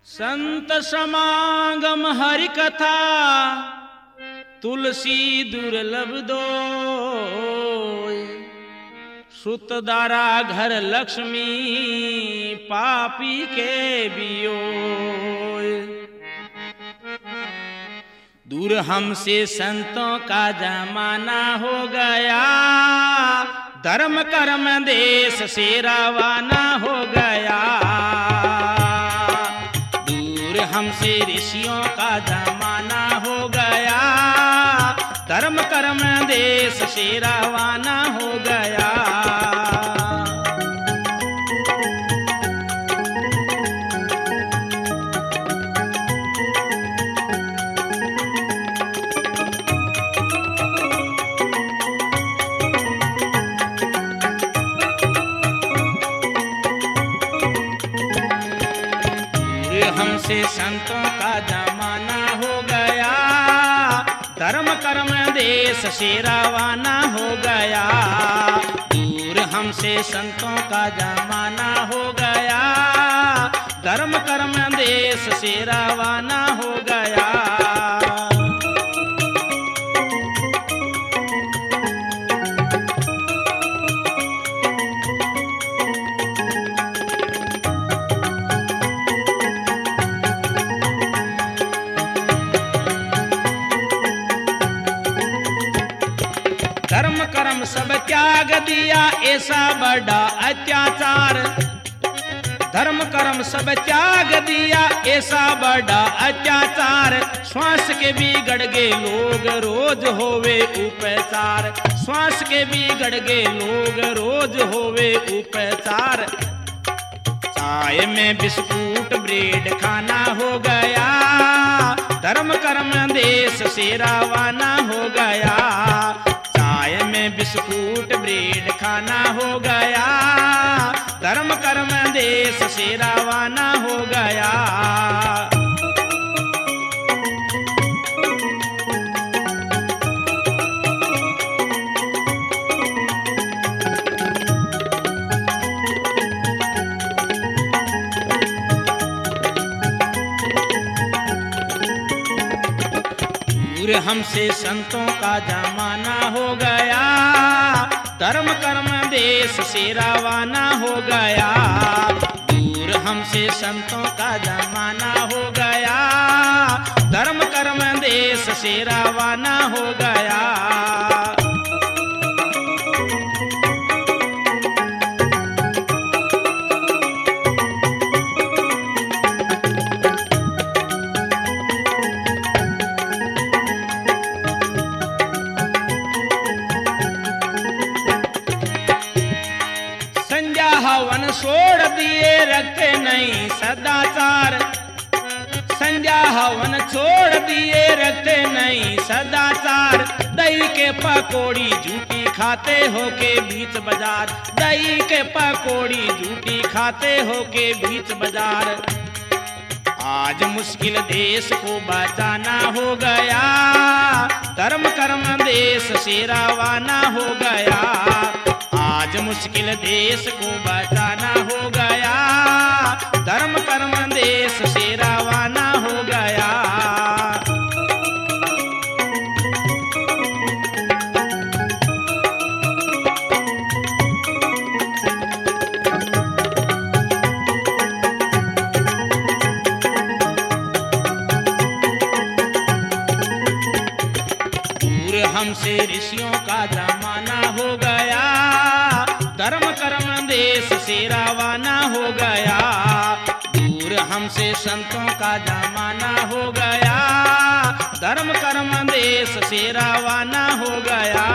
संत समागम हरि कथा तुलसी दुर्लभ दोय। सुत दारा घर लक्ष्मी पापी के बियोय। दूर हमसे संतों का जमाना हो गया, धर्म कर्म देश से रवाना हो गया। दूर हमसे ऋषियों का जमाना हो गया, धर्म कर्म देश से रवाना हो गया। हमसे संतों का जमाना हो गया, धर्म कर्म देश से रवाना हो गया। दूर हमसे संतों का जमाना हो गया, धर्म कर्म देश से रवाना हो गया। धर्म कर्म सब त्याग दिया ऐसा बड़ा अत्याचार। धर्म कर्म सब त्याग दिया ऐसा बड़ा अत्याचार। श्वास के बिगड़ गए लोग रोज होवे उपचार। श्वास के बिगड़ गए लोग रोज होवे उपचार। चाय में बिस्कुट ब्रेड खाना हो गया, धर्म कर्म देश से रवाना हो गया। चाय में बिस्कुट ब्रेड खाना हो गया, धर्म कर्म देश से रवाना हो गया। दूर हमसे संतों का जमाना हो गया, धर्म कर्म देश से रवाना हो गया। दूर हमसे संतों का जमाना हो गया, धर्म कर्म देश से रवाना हो गया। हवन छोड़ दिए रखते नहीं सदाचार। संध्या हवन छोड़ दिए रखते नहीं सदाचार। दही के पकौड़ी झूठी खाते हो के बीच बाजार। दही के पकौड़ी झूठी खाते हो के बीच बाजार। आज मुश्किल देश को बचाना हो गया, धर्म कर्म देश से रवाना हो गया। आज मुश्किल देश को बचाना हो गया, धर्म कर्म देश से रवाना हो गया। दूर हमसे ऋषियों का जमाना हो गया, धर्म कर्म देश से रवाना हो गया। दूर हमसे संतों का जमाना हो गया, धर्म कर्म देश से रवाना हो गया।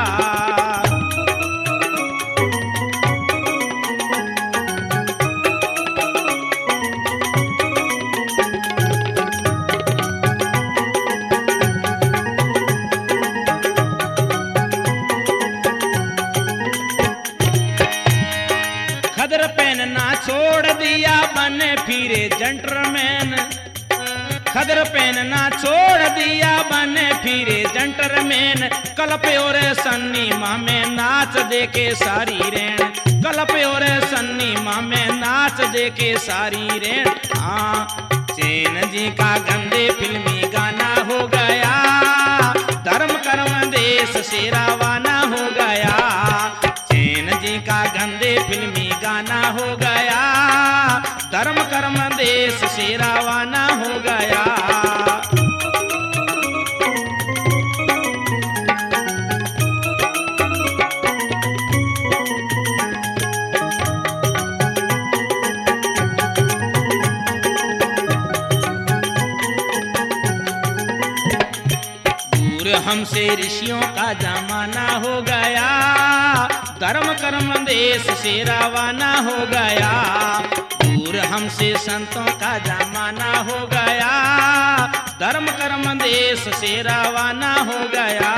खदर पहनना छोड़ दिया बने फिरे जंटरमैन। खदर पहनना छोड़ दिया बने फिरे जंटरमैन। कल्प और सन्नी माँ में नाच दे के सारी रेण। कल्प और सन्नी माँ में नाच दे के सारी रेण। हाँ जी का गंदे फिल्मी गाना हो गया, धर्म कर्म देश से रवाना हो गया। सेन जी का गंदे फिल्मी गाना हो गया, धर्म कर्म देश से रवाना हो गया। हमसे ऋषियों का जमाना हो गया, धर्म कर्म देश से रवाना हो गया। दूर हमसे संतों का जमाना हो गया, धर्म कर्म देश से रवाना हो गया।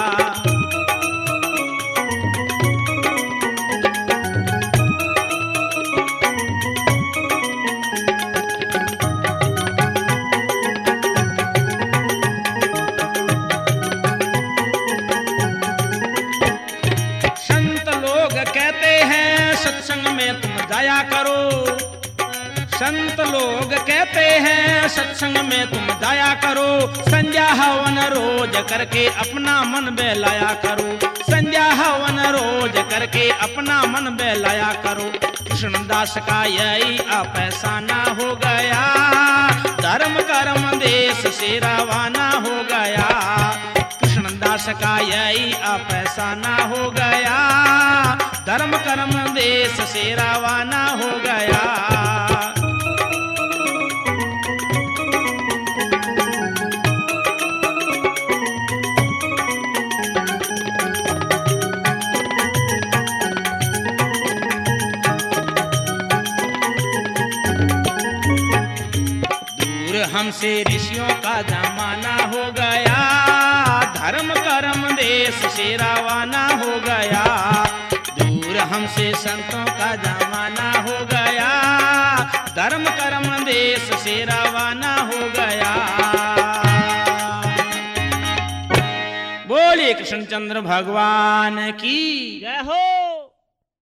सत्संग में तुम जाया करो, संत लोग कहते हैं सत्संग में तुम जाया करो। संध्या हवन रोज करके अपना मन बहलाया करो, संध्या हवन रोज करके अपना मन बहलाया करो। कृष्णदास का यही अफसाना हो गया, धर्म कर्म देश से रवाना हो गया। कृष्णदास का यही अफसाना हो गया, धर्म कर्म देश से रवाना हो गया। दूर हमसे ऋषियों का जमाना हो गया, धर्म कर्म देश से रवाना हो गया। दूर हमसे संतों का जमाना हो गया, धर्म कर्म देश से रवाना हो गया। बोलिए कृष्णचंद्र भगवान की जय हो।